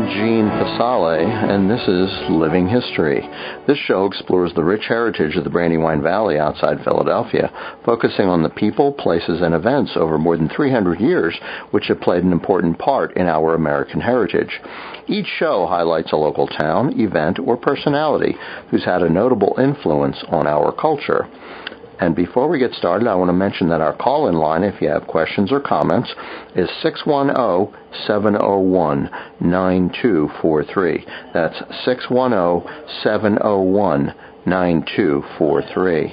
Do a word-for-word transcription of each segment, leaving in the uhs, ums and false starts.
Gene Fasale, and this is Living History. This show explores the rich heritage of the Brandywine Valley outside Philadelphia, focusing on the people, places, and events over more than three hundred years which have played an important part in our American heritage. Each show highlights a local town, event, or personality who's had a notable influence on our culture. And before we get started, I want to mention that our call-in line, if you have questions or comments, is six one zero, seven zero one, nine two four three. That's six one zero, seven zero one, nine two four three.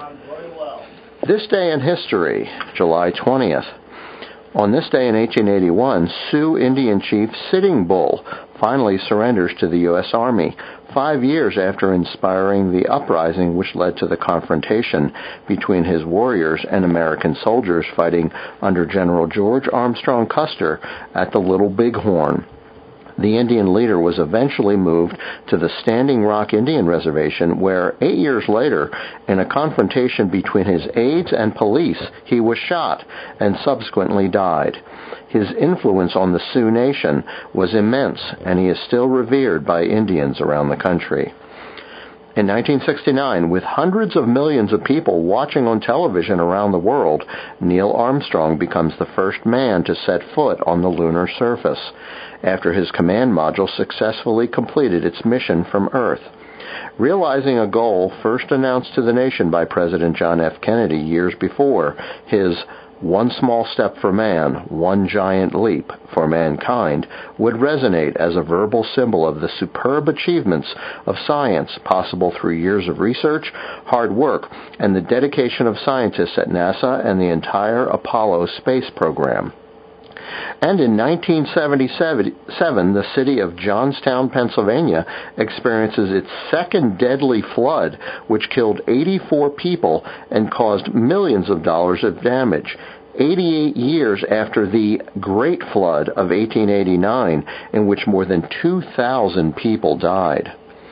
This day in history, July twentieth. On this day in eighteen eighty-one, Sioux Indian chief Sitting Bull finally surrenders to the U S Army, five years after inspiring the uprising which led to the confrontation between his warriors and American soldiers fighting under General George Armstrong Custer at the Little Bighorn. The Indian leader was eventually moved to the Standing Rock Indian Reservation, where eight years later, in a confrontation between his aides and police, he was shot and subsequently died. His influence on the Sioux Nation was immense, and he is still revered by Indians around the country. In nineteen sixty-nine, with hundreds of millions of people watching on television around the world, Neil Armstrong becomes the first man to set foot on the lunar surface, after his command module successfully completed its mission from Earth. Realizing a goal first announced to the nation by President John F. Kennedy years before, his "One small step for man, one giant leap for mankind" would resonate as a verbal symbol of the superb achievements of science possible through years of research, hard work, and the dedication of scientists at NASA and the entire Apollo space program. And in nineteen seventy-seven, the city of Johnstown, Pennsylvania, experiences its second deadly flood, which killed eighty-four people and caused millions of dollars of damage, eighty-eight years after the Great Flood of eighteen eighty-nine, in which more than two thousand people died.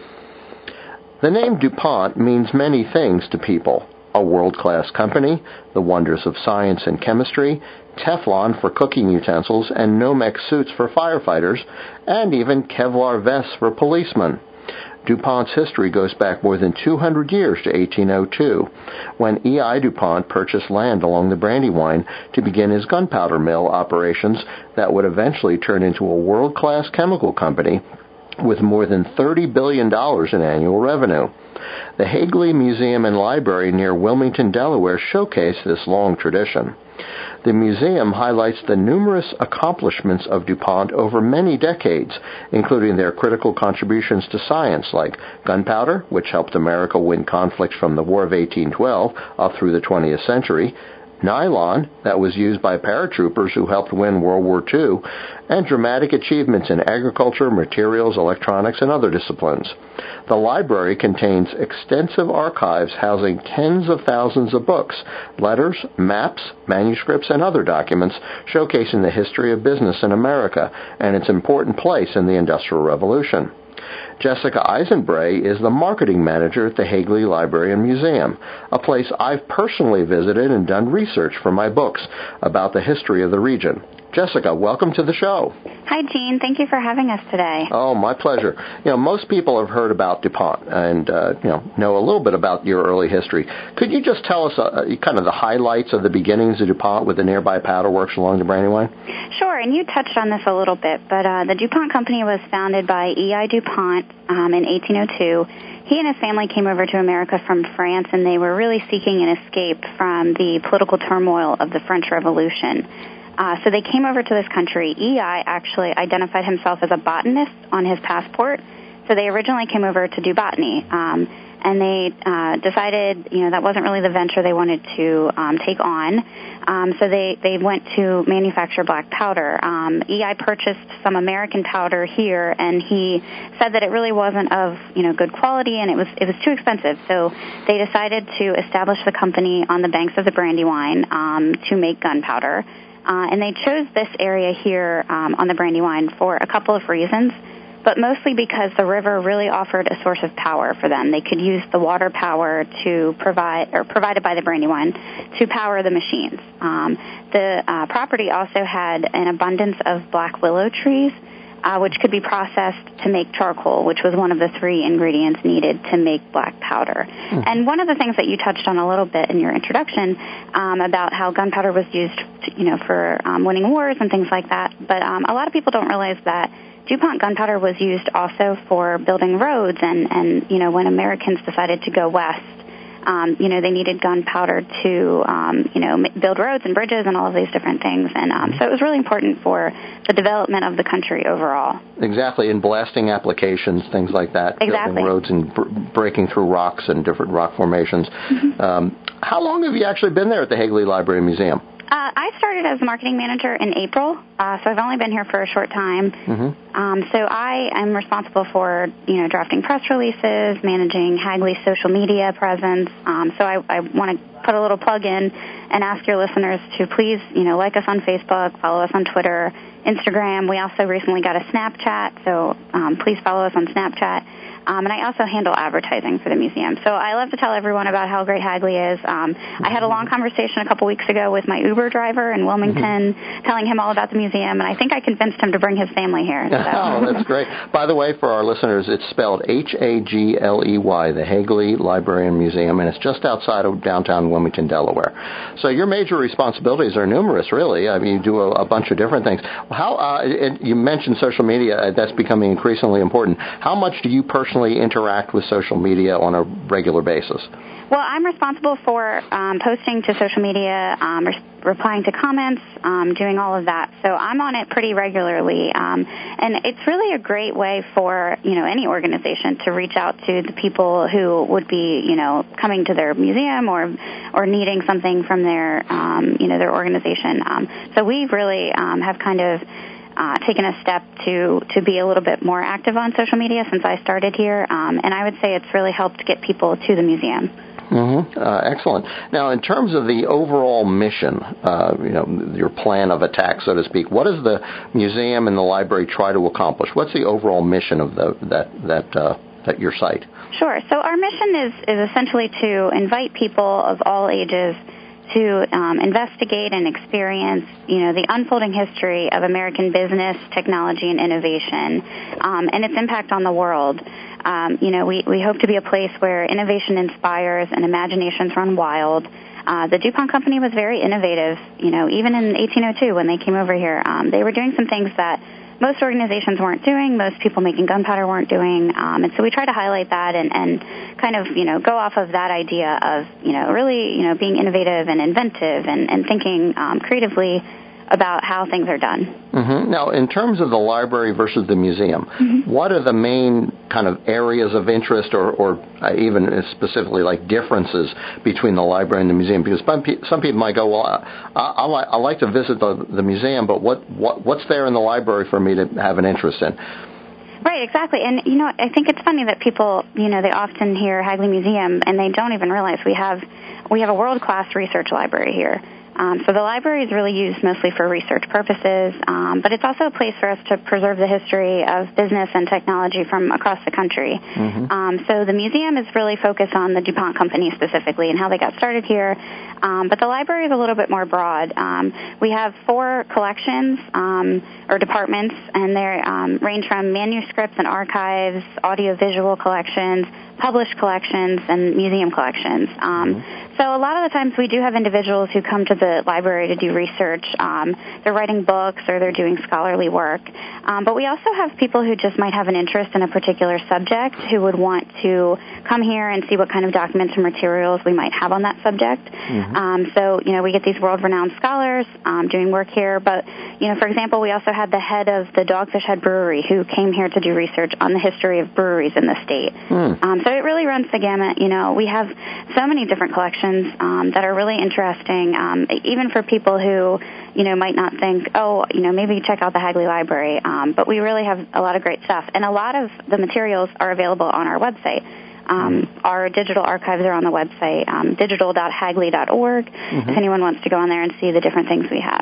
The name DuPont means many things to people: a world-class company, the wonders of science and chemistry, Teflon for cooking utensils, and Nomex suits for firefighters, and even Kevlar vests for policemen. DuPont's history goes back more than two hundred years to eighteen oh two, when E I DuPont purchased land along the Brandywine to begin his gunpowder mill operations that would eventually turn into a world-class chemical company with more than thirty billion dollars in annual revenue. The Hagley Museum and Library near Wilmington, Delaware showcase this long tradition. The museum highlights the numerous accomplishments of DuPont over many decades, including their critical contributions to science like gunpowder, which helped America win conflicts from the War of eighteen twelve up through the twentieth century, nylon, that was used by paratroopers who helped win World War Two, and dramatic achievements in agriculture, materials, electronics, and other disciplines. The library contains extensive archives housing tens of thousands of books, letters, maps, manuscripts, and other documents showcasing the history of business in America and its important place in the Industrial Revolution. Jessica Eisenbray is the marketing manager at the Hagley Library and Museum, a place I've personally visited and done research for my books about the history of the region. Jessica, welcome to the show. Hi, Gene. Thank you for having us today. Oh, my pleasure. You know, most people have heard about DuPont and, uh, you know, know a little bit about your early history. Could you just tell us uh, kind of the highlights of the beginnings of DuPont with the nearby powder works along the Brandywine? Sure, and you touched on this a little bit, but uh, the DuPont Company was founded by E I DuPont um, in eighteen oh two. He and his family came over to America from France, and they were really seeking an escape from the political turmoil of the French Revolution. Uh, so they came over to this country. E I actually identified himself as a botanist on his passport, so they originally came over to do botany. Um, and they uh, decided, you know, that wasn't really the venture they wanted to um, take on. Um, so they, they went to manufacture black powder. Um, E I purchased some American powder here, and he said that it really wasn't of, you know, good quality, and it was it was too expensive. So they decided to establish the company on the banks of the Brandywine um, to make gunpowder. Uh, and they chose this area here um, on the Brandywine for a couple of reasons, but mostly because the river really offered a source of power for them. They could use the water power to provide, or provided by the Brandywine, to power the machines. Um, the uh, property also had an abundance of black willow trees, uh, which could be processed to make charcoal, which was one of the three ingredients needed to make black powder. Mm-hmm. And one of the things that you touched on a little bit in your introduction um, about how gunpowder was used, to, you know, for um, winning wars and things like that, but um, a lot of people don't realize that DuPont gunpowder was used also for building roads, and, and you know, when Americans decided to go west, Um, you know, they needed gunpowder to, um, you know, build roads and bridges and all of these different things. And um, so it was really important for the development of the country overall. Exactly, in blasting applications, things like that, exactly. building roads and br- breaking through rocks and different rock formations. Mm-hmm. Um, how long have you actually been there at the Hagley Library and Museum? Uh, I started as marketing manager in April, uh, so I've only been here for a short time. Mm-hmm. Um, so I am responsible for, you know, drafting press releases, managing Hagley's social media presence. Um, so I, I want to put a little plug in and ask your listeners to please, you know, like us on Facebook, follow us on Twitter, Instagram. We also recently got a Snapchat, so um, please follow us on Snapchat. Um, and I also handle advertising for the museum. So I love to tell everyone about how great Hagley is. Um, I had a long conversation a couple weeks ago with my Uber driver in Wilmington, mm-hmm. telling him all about the museum, and I think I convinced him to bring his family here. So. Oh, that's great. By the way, for our listeners, it's spelled H A G L E Y, the Hagley Library and Museum, and it's just outside of downtown Wilmington, Delaware. So your major responsibilities are numerous, really. I mean, you do a, a bunch of different things. How uh, it, you mentioned social media. That's becoming increasingly important. How much do you personally interact with social media on a regular basis? Well, I'm responsible for um, posting to social media, um, re- replying to comments, um, doing all of that. So I'm on it pretty regularly, um, and it's really a great way for, you know, any organization to reach out to the people who would be, you know, coming to their museum or or needing something from their, um, you know, their organization. Um, so we really um, have kind of Uh, taken a step to, to be a little bit more active on social media since I started here, um, and I would say it's really helped get people to the museum. Mm-hmm. Uh, excellent. Now, in terms of the overall mission, uh, you know, your plan of attack, so to speak, what does the museum and the library try to accomplish? What's the overall mission of the, that that uh, that your site? Sure. So our mission is is essentially to invite people of all ages to um, investigate and experience, you know, the unfolding history of American business, technology, and innovation, um, and its impact on the world. Um, you know, we, we hope to be a place where innovation inspires and imaginations run wild. Uh, the DuPont company was very innovative, you know, even in eighteen oh two when they came over here. Um, they were doing some things that most organizations weren't doing, most people making gunpowder weren't doing, um, and so we try to highlight that and, and kind of, you know, go off of that idea of, you know, really, you know, being innovative and inventive and, and thinking um, creatively about how things are done. Mm-hmm. Now, in terms of the library versus the museum, mm-hmm. what are the main kind of areas of interest or, or uh, even specifically like differences between the library and the museum? Because some, pe- some people might go, well, I, I, li- I like to visit the, the museum, but what, what what's there in the library for me to have an interest in? Right, exactly. And, you know, I think it's funny that people, you know, they often hear Hagley Museum and they don't even realize we have we have a world-class research library here. Um, so the library is really used mostly for research purposes, um, but it's also a place for us to preserve the history of business and technology from across the country. Mm-hmm. Um, so the museum is really focused on the DuPont company specifically and how they got started here, um, but the library is a little bit more broad. Um, we have four collections um, or departments, and they um, range from manuscripts and archives, audiovisual collections, published collections, and museum collections. Um, mm-hmm. So a lot of the times we do have individuals who come to the library to do research. Um, they're writing books or they're doing scholarly work. Um, but we also have people who just might have an interest in a particular subject who would want to come here and see what kind of documents and materials we might have on that subject. Mm-hmm. Um, so, you know, we get these world-renowned scholars um, doing work here. But, you know, for example, we also had the head of the Dogfish Head Brewery who came here to do research on the history of breweries in the state. Mm. Um, so it really runs the gamut. You know, we have so many different collections Um, that are really interesting, um, even for people who, you know, might not think, oh, you know, maybe check out the Hagley Library. Um, but we really have a lot of great stuff. And a lot of the materials are available on our website. Um, our digital archives are on the website, um, digital dot hagley dot org, mm-hmm. if anyone wants to go on there and see the different things we have.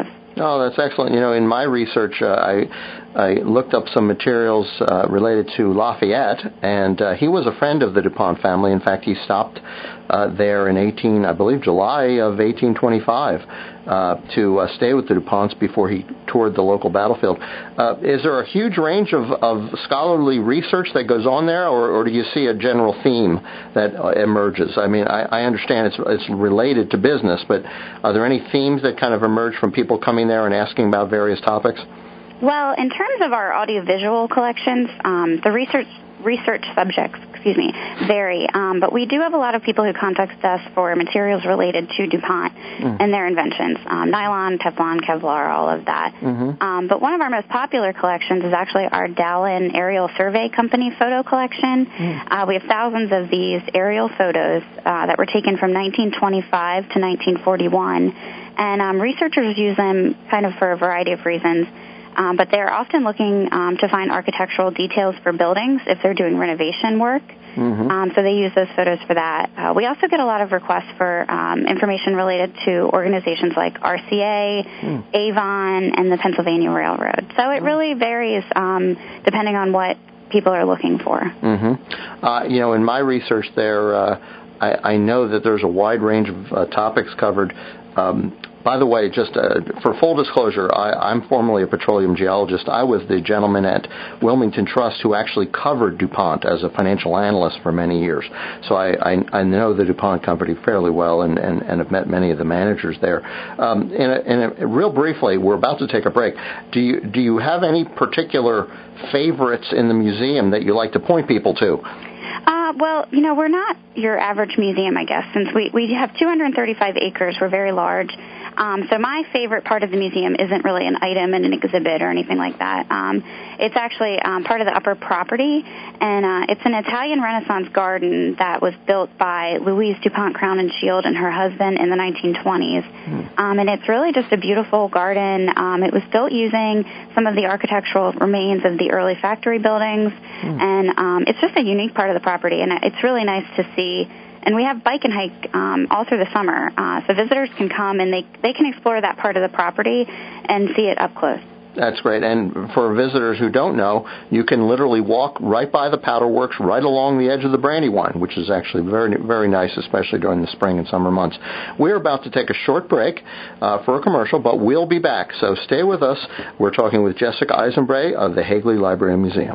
Oh, that's excellent. You know, in my research, uh, I I looked up some materials uh, related to Lafayette, and uh, he was a friend of the DuPont family. In fact, he stopped uh, there in eighteen, I believe, July of eighteen twenty-five uh, to uh, stay with the DuPonts before he toured the local battlefield. Uh, is there a huge range of, of scholarly research that goes on there, or, or do you see a general theme that uh, emerges? I mean, I, I understand it's it's related to business, but are there any themes that kind of emerge from people coming there and asking about various topics? Well, in terms of our audiovisual collections, um, the research research subjects, excuse me, vary. Um, but we do have a lot of people who contact us for materials related to DuPont mm. and their inventions, um, nylon, Teflon, Kevlar, all of that. Mm-hmm. Um, but one of our most popular collections is actually our Dallin Aerial Survey Company photo collection. Mm. Uh, we have thousands of these aerial photos uh, that were taken from nineteen twenty-five to nineteen forty-one. And um, researchers use them kind of for a variety of reasons. Um, but they're often looking um, to find architectural details for buildings if they're doing renovation work. Mm-hmm. Um, so they use those photos for that. Uh, we also get a lot of requests for um, information related to organizations like R C A, mm. Avon, and the Pennsylvania Railroad. So it really varies um, depending on what people are looking for. Mm-hmm. Uh, you know, in my research there, uh, I, I know that there's a wide range of uh, topics covered. Um, By the way, just uh, for full disclosure, I, I'm formerly a petroleum geologist. I was the gentleman at Wilmington Trust who actually covered DuPont as a financial analyst for many years. So I, I, I know the DuPont company fairly well and, and, and have met many of the managers there. Um, in a, in a, real briefly, we're about to take a break. Do you, do you have any particular favorites in the museum that you like to point people to? Uh, well, you know, we're not your average museum, I guess, since we, we have two hundred thirty-five acres. We're very large. Um, so my favorite part of the museum isn't really an item in an exhibit or anything like that. Um, it's actually um, part of the upper property, and uh, it's an Italian Renaissance garden that was built by Louise DuPont Crown and Shield and her husband in the nineteen twenties. Mm. Um, and it's really just a beautiful garden. Um, it was built using some of the architectural remains of the early factory buildings, mm. and um, it's just a unique part of the property, and it's really nice to see. And we have bike and hike um, all through the summer, uh, so visitors can come and they they can explore that part of the property and see it up close. That's great. And for visitors who don't know, you can literally walk right by the powder works, right along the edge of the Brandywine, which is actually very, very nice, especially during the spring and summer months. We're about to take a short break uh, for a commercial, but we'll be back. So stay with us. We're talking with Jessica Eisenbray of the Hagley Library and Museum.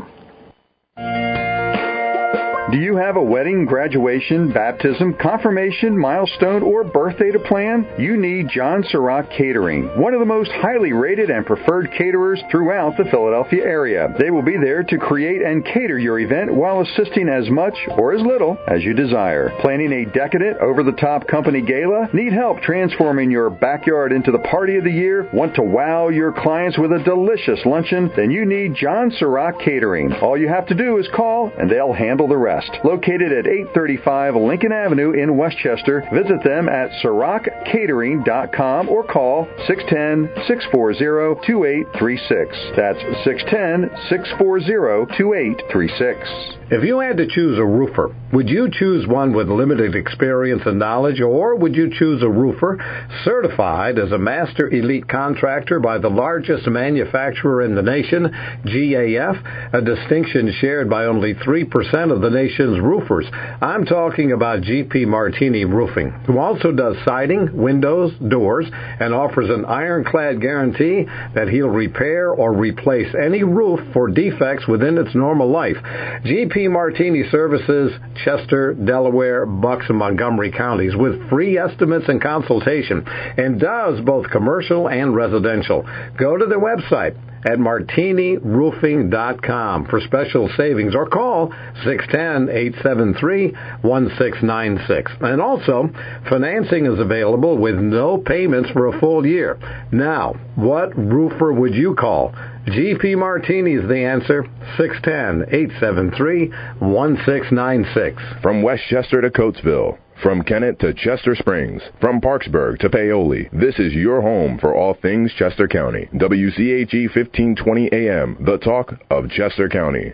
Do you have a wedding, graduation, baptism, confirmation, milestone, or birthday to plan? You need John Sirach Catering, one of the most highly rated and preferred caterers throughout the Philadelphia area. They will be there to create and cater your event while assisting as much or as little as you desire. Planning a decadent, over-the-top company gala? Need help transforming your backyard into the party of the year? Want to wow your clients with a delicious luncheon? Then you need John Sirach Catering. All you have to do is call, and they'll handle the rest. Located at eight thirty-five Lincoln Avenue in Westchester, visit them at Sirach Catering dot com or call six one zero, six four zero, two eight three six. That's six one zero, six four zero, two eight three six. If you had to choose a roofer, would you choose one with limited experience and knowledge, or would you choose a roofer certified as a master elite contractor by the largest manufacturer in the nation, G A F, a distinction shared by only three percent of the nation's roofers? I'm talking about G P Martini Roofing, who also does siding, windows, doors, and offers an ironclad guarantee that he'll repair or replace any roof for defects within its normal life. G P Martini services Chester, Delaware, Bucks, and Montgomery counties with free estimates and consultation, and does both commercial and residential. Go to their website at martini roofing dot com for special savings, or call six one zero, eight seven three, one six nine six. And also, financing is available with no payments for a full year. Now, what roofer would you call? G P Martini is the answer. six one zero, eight seven three, one six nine six. From Westchester to Coatesville, from Kennett to Chester Springs, from Parksburg to Paoli, this is your home for all things Chester County. W C H E fifteen twenty A M, the talk of Chester County.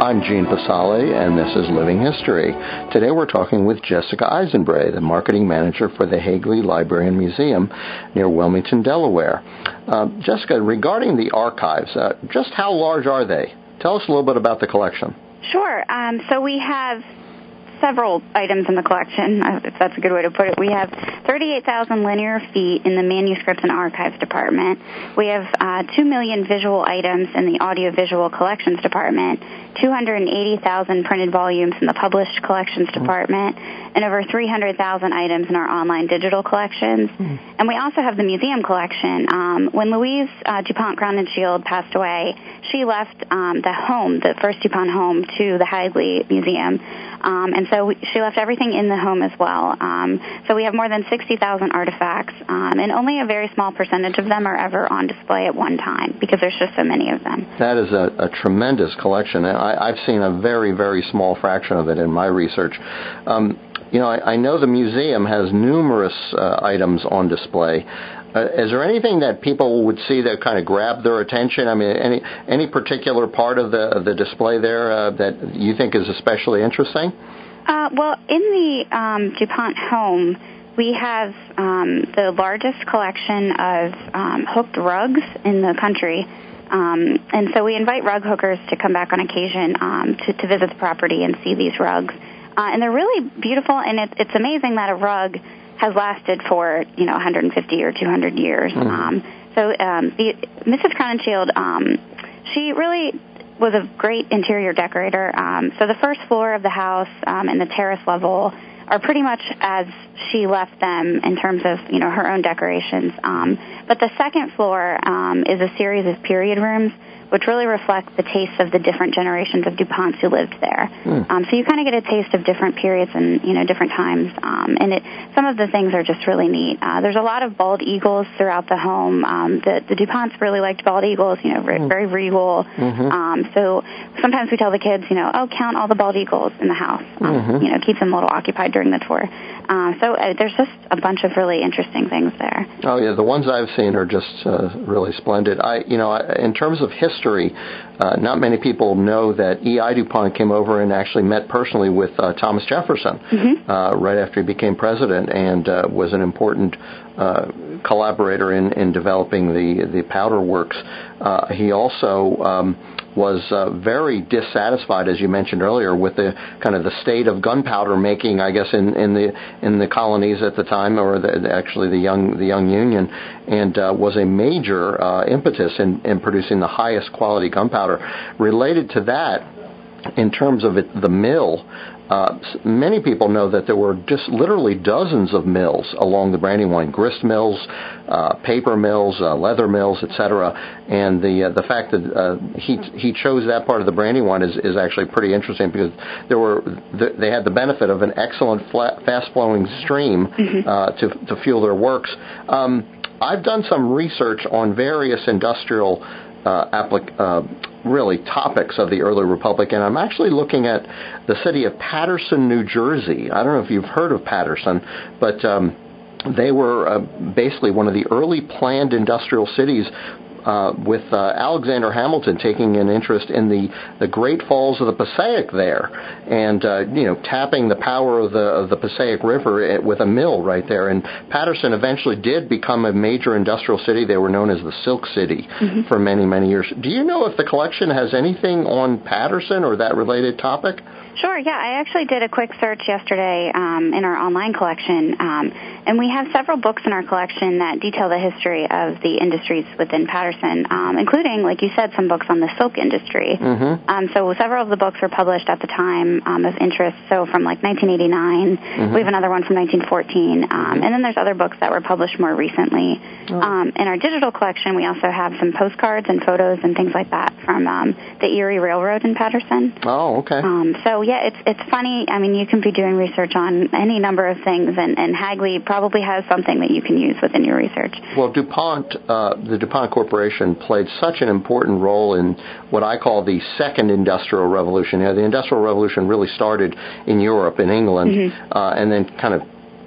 I'm Gene Pasale, and this is Living History. Today we're talking with Jessica Eisenbray, the marketing manager for the Hagley Library and Museum near Wilmington, Delaware. Uh, Jessica, regarding the archives, uh, just how large are they? Tell us a little bit about the collection. Sure. Um, so we have several items in the collection, if that's a good way to put it. We have thirty-eight thousand linear feet in the Manuscripts and Archives Department. We have uh, two million visual items in the Audiovisual Collections Department, two hundred eighty thousand printed volumes in the Published Collections Department, and over three hundred thousand items in our online digital collections. Mm. And we also have the museum collection. Um, when Louise uh, DuPont Crowninshield passed away, she left um, the home, the first DuPont home, to the Hagley Museum. Um, and so we, she left everything in the home as well. Um, so we have more than sixty thousand artifacts, um, and only a very small percentage of them are ever on display at one time because there's just so many of them. That is a, a tremendous collection. I, I've seen a very, very small fraction of it in my research. Um, you know, I, I know the museum has numerous uh, items on display. Uh, is there anything that people would see that kind of grab their attention? I mean, any any particular part of the of the display there uh, that you think is especially interesting? Uh, well, in the um, DuPont home, we have um, the largest collection of um, hooked rugs in the country. Um, and so we invite rug hookers to come back on occasion um, to, to visit the property and see these rugs. Uh, and they're really beautiful, and it, it's amazing that a rug has lasted for, you know, one hundred fifty or two hundred years. Mm-hmm. Um, so um, the, Missus Crowninshield, um, she really was a great interior decorator. Um, so the first floor of the house um, and the terrace level are pretty much as she left them in terms of, you know, her own decorations. Um, but the second floor um, is a series of period rooms, which really reflect the tastes of the different generations of DuPonts who lived there. Mm. Um, so you kind of get a taste of different periods and, you know, different times. Um, and it, some of the things are just really neat. Uh, there's a lot of bald eagles throughout the home. Um, the, the DuPonts really liked bald eagles, you know, very, mm. very regal. Mm-hmm. Um, so sometimes we tell the kids, you know, oh, count all the bald eagles in the house. Um, mm-hmm. You know, keep them a little occupied during the tour. Uh, so uh, there's just a bunch of really interesting things there. Oh, yeah, the ones I've seen are just uh, really splendid. I, you know, in terms of history, uh, not many people know that E I DuPont came over and actually met personally with uh, Thomas Jefferson mm-hmm. uh, right after he became president, and uh, was an important uh, collaborator in, in developing the, the powder works. Uh, he also um, was uh, very dissatisfied, as you mentioned earlier, with the kind of the state of gunpowder making, I guess, in, in the in the colonies at the time, or the, actually the young the young Union, and uh, was a major uh, impetus in, in producing the highest quality gunpowder. Related to that, in terms of it, the mill, Uh, many people know that there were just literally dozens of mills along the Brandywine, grist mills, uh, paper mills, uh, leather mills, et cetera. And the uh, the fact that uh, he he chose that part of the Brandywine is, is actually pretty interesting, because there were they had the benefit of an excellent fast flowing stream mm-hmm. uh, to to fuel their works. Um, I've done some research on various industrial uh, applic- uh really topics of the early republic, and I'm actually looking at the city of Paterson, New Jersey. I don't know if you've heard of Paterson, but um, they were uh, basically one of the early planned industrial cities, uh, with uh, Alexander Hamilton taking an interest in the, the Great Falls of the Passaic there, and uh, you know, tapping the power of the of the Passaic River with a mill right there. And Paterson eventually did become a major industrial city. They were known as the Silk City mm-hmm. for many, many years. Do you know if the collection has anything on Paterson or that related topic? Sure, yeah. I actually did a quick search yesterday um, in our online collection, um, and we have several books in our collection that detail the history of the industries within Paterson, um, including, like you said, some books on the silk industry. Mm-hmm. Um, so several of the books were published at the time um, of interest, so from like nineteen eighty-nine. Mm-hmm. We have another one from nineteen fourteen, um, mm-hmm. and then there's other books that were published more recently. Oh. Um, in our digital collection, we also have some postcards and photos and things like that from um, the Erie Railroad in Paterson. Oh, okay. Um, so, yeah, it's it's funny. I mean, you can be doing research on any number of things, and, and Hagley probably has something that you can use within your research. Well, DuPont, uh, the DuPont Corporation played such an important role in what I call the second industrial revolution. You know, the industrial revolution really started in Europe, in England, mm-hmm. uh, and then kind of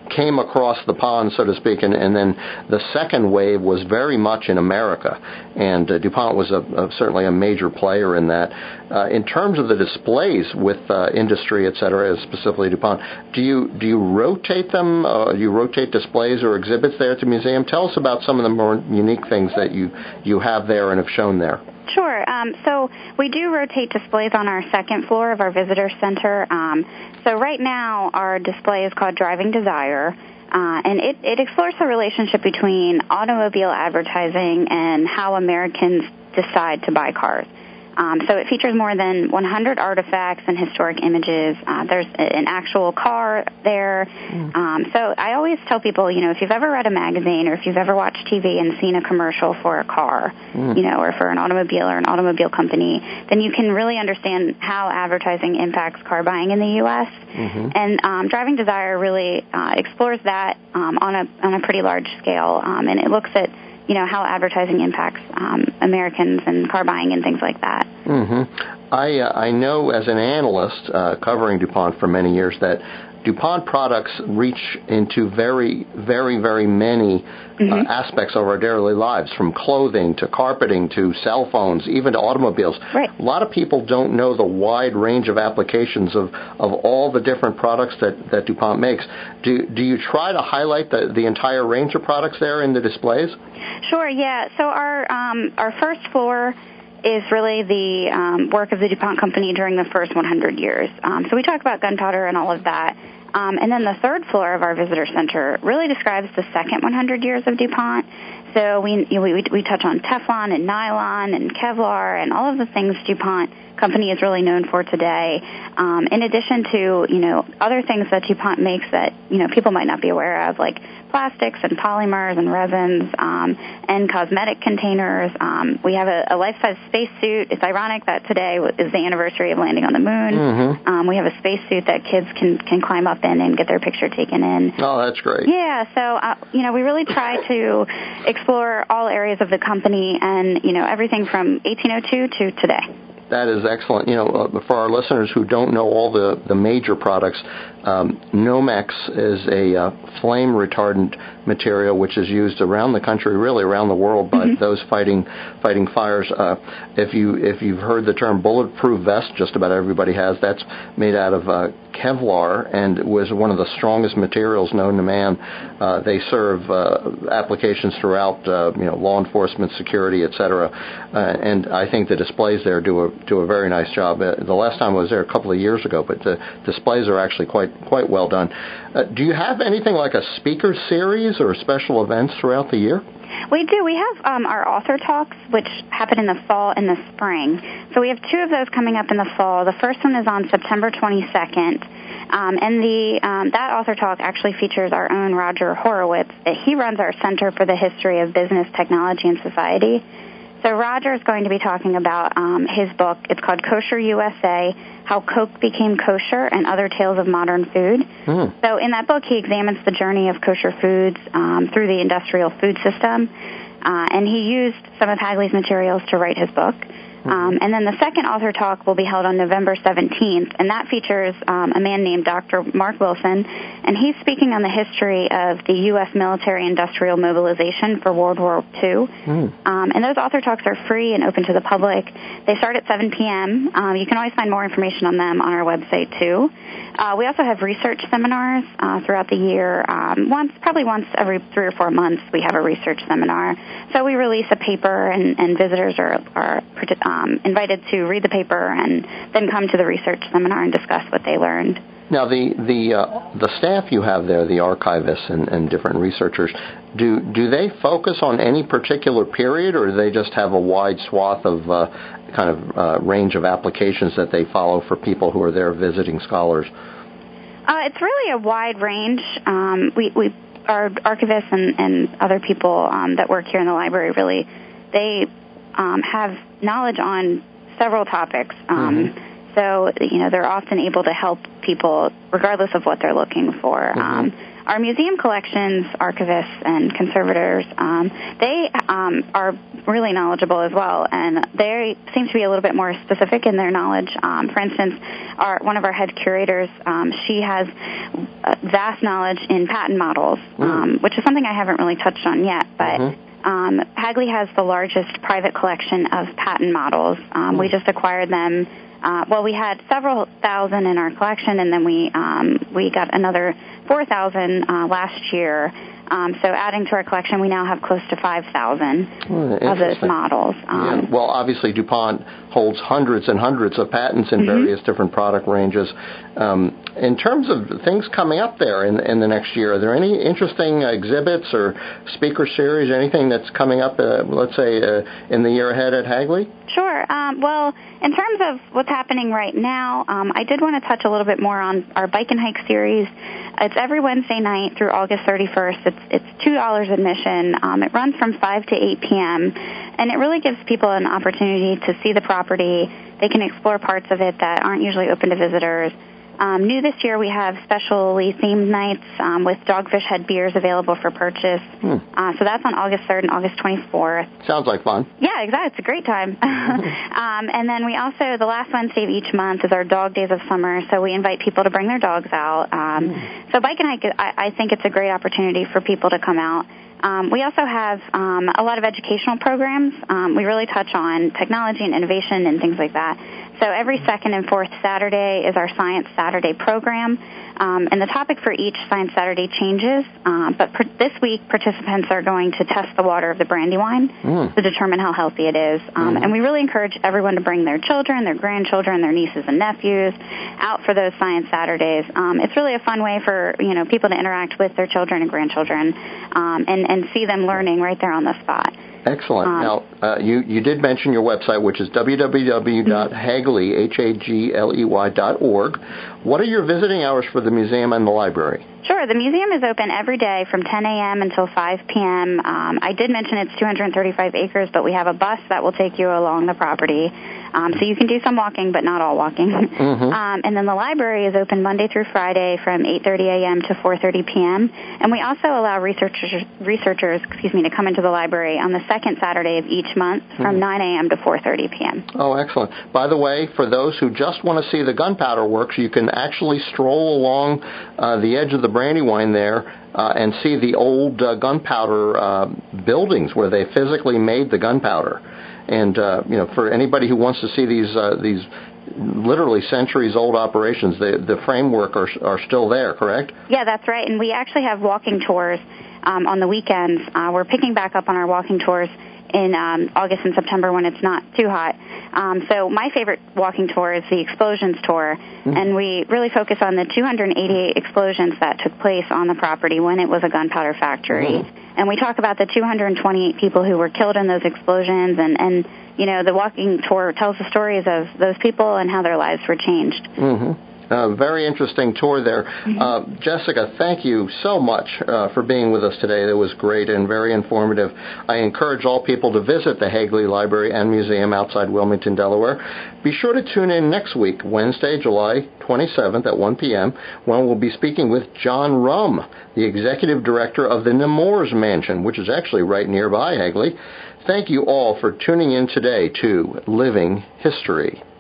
came across the pond, so to speak, and, and then the second wave was very much in America, and uh, DuPont was a, a, certainly a major player in that. Uh, in terms of the displays with uh, industry, et cetera, specifically DuPont, do you do you rotate them? Uh, do you rotate displays or exhibits there at the museum? Tell us about some of the more unique things that you, you have there and have shown there. Sure. Um, so we do rotate displays on our second floor of our visitor center. Um, so right now our display is called Driving Desire, uh, and it, it explores the relationship between automobile advertising and how Americans decide to buy cars. Um, so it features more than one hundred artifacts and historic images. Uh, there's an actual car there. Mm. Um, so I always tell people, you know, if you've ever read a magazine or if you've ever watched T V and seen a commercial for a car, mm. you know, or for an automobile or an automobile company, then you can really understand how advertising impacts car buying in the U S Mm-hmm. And um, Driving Desire really uh, explores that um, on a on a pretty large scale, um, and it looks at you know, how advertising impacts um, Americans and car buying and things like that. Mm-hmm. I uh, I know as an analyst uh, covering DuPont for many years that DuPont products reach into very, very, very many mm-hmm. uh, aspects of our daily lives, from clothing to carpeting to cell phones, even to automobiles. Right. A lot of people don't know the wide range of applications of, of all the different products that, that DuPont makes. Do do you try to highlight the, the entire range of products there in the displays? Sure, yeah. So our um, our first floor is really the um, work of the DuPont company during the first one hundred years. Um, so we talk about gunpowder and all of that. Um, and then the third floor of our visitor center really describes the second one hundred years of DuPont. So we, you know, we we touch on Teflon and nylon and Kevlar and all of the things DuPont company is really known for today. Um, in addition to, you know, other things that DuPont makes that, you know, people might not be aware of, like plastics and polymers and resins um, and cosmetic containers. Um, we have a, a life-size spacesuit. It's ironic that today is the anniversary of landing on the moon. Mm-hmm. Um, we have a spacesuit that kids can, can climb up in and get their picture taken in. Oh, that's great. Yeah, so, uh, you know, we really try to explore all areas of the company and, you know, everything from eighteen oh two to today. That is excellent. You know, uh, for our listeners who don't know all the, the major products, um, Nomex is a uh, flame retardant material which is used around the country, really around the world, by mm-hmm. those fighting fighting fires. Uh, if you if you've heard the term bulletproof vest, just about everybody has. That's made out of uh, Kevlar and was one of the strongest materials known to man. Uh, they serve uh, applications throughout, uh, you know, law enforcement, security, et cetera. Uh, and I think the displays there do a do a very nice job. Uh, the last time I was there a couple of years ago, but the displays are actually quite quite well done. Uh, do you have anything like a speaker series or special events throughout the year? We do. We have um, our author talks, which happen in the fall and the spring. So we have two of those coming up in the fall. The first one is on September twenty-second, um, and the um, that author talk actually features our own Roger Horowitz. He runs our Center for the History of Business, Technology, and Society. So Roger is going to be talking about um, his book. It's called Kosher U S A, How Coke Became Kosher and Other Tales of Modern Food. Mm. So in that book, he examines the journey of kosher foods um, through the industrial food system, uh, and he used some of Hagley's materials to write his book. Mm-hmm. Um, and then the second author talk will be held on November seventeenth, and that features um, a man named Doctor Mark Wilson, and he's speaking on the history of the U S military-industrial mobilization for World War Two. Mm. Um, and those author talks are free and open to the public. They start at seven p.m. Um, you can always find more information on them on our website, too. Uh, we also have research seminars uh, throughout the year. Um, once, probably once every three or four months, we have a research seminar. So we release a paper, and, and visitors are, are um, invited to read the paper and then come to the research seminar and discuss what they learned. Now, the the uh, the staff you have there, the archivists and, and different researchers, do do they focus on any particular period, or do they just have a wide swath of uh, kind of uh, range of applications that they follow for people who are there visiting scholars? Uh, it's really a wide range. Um, we, we our archivists and, and other people um, that work here in the library really, they um, have knowledge on several topics. Um, mm-hmm. So, you know, they're often able to help people regardless of what they're looking for. Mm-hmm. Um, our museum collections, archivists and conservators, um, they um, are really knowledgeable as well, and they seem to be a little bit more specific in their knowledge. Um, for instance, our, one of our head curators, um, she has vast knowledge in patent models, mm. um, which is something I haven't really touched on yet, but mm-hmm. um, Hagley has the largest private collection of patent models. Um, mm. We just acquired them. Uh, well, we had several thousand in our collection, and then we um, we got another four thousand uh, last year. Um, so adding to our collection, we now have close to five thousand oh, of those models. Um, yeah. Well, obviously, DuPont holds hundreds and hundreds of patents in mm-hmm. various different product ranges. Um, in terms of things coming up there in, in the next year, are there any interesting exhibits or speaker series, anything that's coming up, uh, let's say, uh, in the year ahead at Hagley? Sure. Um, well, in terms of what's happening right now, um, I did want to touch a little bit more on our Bike and Hike series. It's every Wednesday night through August thirty-first. It's it's two dollars admission. Um, it runs from five to eight p.m., and it really gives people an opportunity to see the property. They can explore parts of it that aren't usually open to visitors. Um, new this year, we have specially themed nights um, with Dogfish Head beers available for purchase. Hmm. Uh, so that's on August third and August twenty-fourth. Sounds like fun. Yeah, exactly. It's a great time. um, and then we also, the last Wednesday of each month is our Dog Days of Summer, so we invite people to bring their dogs out. Um, hmm. So Bike and Hike, I, I think it's a great opportunity for people to come out. Um, we also have um, a lot of educational programs. Um, we really touch on technology and innovation and things like that. So every second and fourth Saturday is our Science Saturday program, um, and the topic for each Science Saturday changes. Uh, but per- this week, participants are going to test the water of the Brandywine mm. to determine how healthy it is. Um, mm. And we really encourage everyone to bring their children, their grandchildren, their nieces and nephews out for those Science Saturdays. Um, it's really a fun way for you know people to interact with their children and grandchildren um, and, and see them learning right there on the spot. Excellent. Um, now, uh, you, you did mention your website, which is w w w dot hagley, H A G L E Y dot org. What are your visiting hours for the museum and the library? Sure. The museum is open every day from ten a.m. until five p.m. Um, I did mention it's two hundred thirty-five acres, but we have a bus that will take you along the property. Um, so you can do some walking, but not all walking. Mm-hmm. Um, and then the library is open Monday through Friday from eight thirty a.m. to four thirty p.m. And we also allow researchers, researchers excuse me, to come into the library on the second Saturday of each month from mm-hmm. nine a.m. to four thirty p.m. Oh, excellent. By the way, for those who just want to see the gunpowder works, you can actually stroll along uh, the edge of the Brandywine there uh, and see the old uh, gunpowder uh, buildings where they physically made the gunpowder. And, uh, you know, for anybody who wants to see these uh, these literally centuries-old operations, the, the framework are, are still there, correct? Yeah, that's right. And we actually have walking tours um, on the weekends. Uh, we're picking back up on our walking tours in um, August and September when it's not too hot. Um, so my favorite walking tour is the Explosions Tour, mm-hmm. and we really focus on the two hundred eighty-eight explosions that took place on the property when it was a gunpowder factory. Mm-hmm. And we talk about the two hundred twenty-eight people who were killed in those explosions, and, and you know, the walking tour tells the stories of those people and how their lives were changed. Mm-hmm. Uh, very interesting tour there. Mm-hmm. Uh, Jessica, thank you so much uh, for being with us today. That was great and very informative. I encourage all people to visit the Hagley Library and Museum outside Wilmington, Delaware. Be sure to tune in next week, Wednesday, July twenty-seventh at one p.m., when we'll be speaking with John Rum, the Executive Director of the Nemours Mansion, which is actually right nearby Hagley. Thank you all for tuning in today to Living History.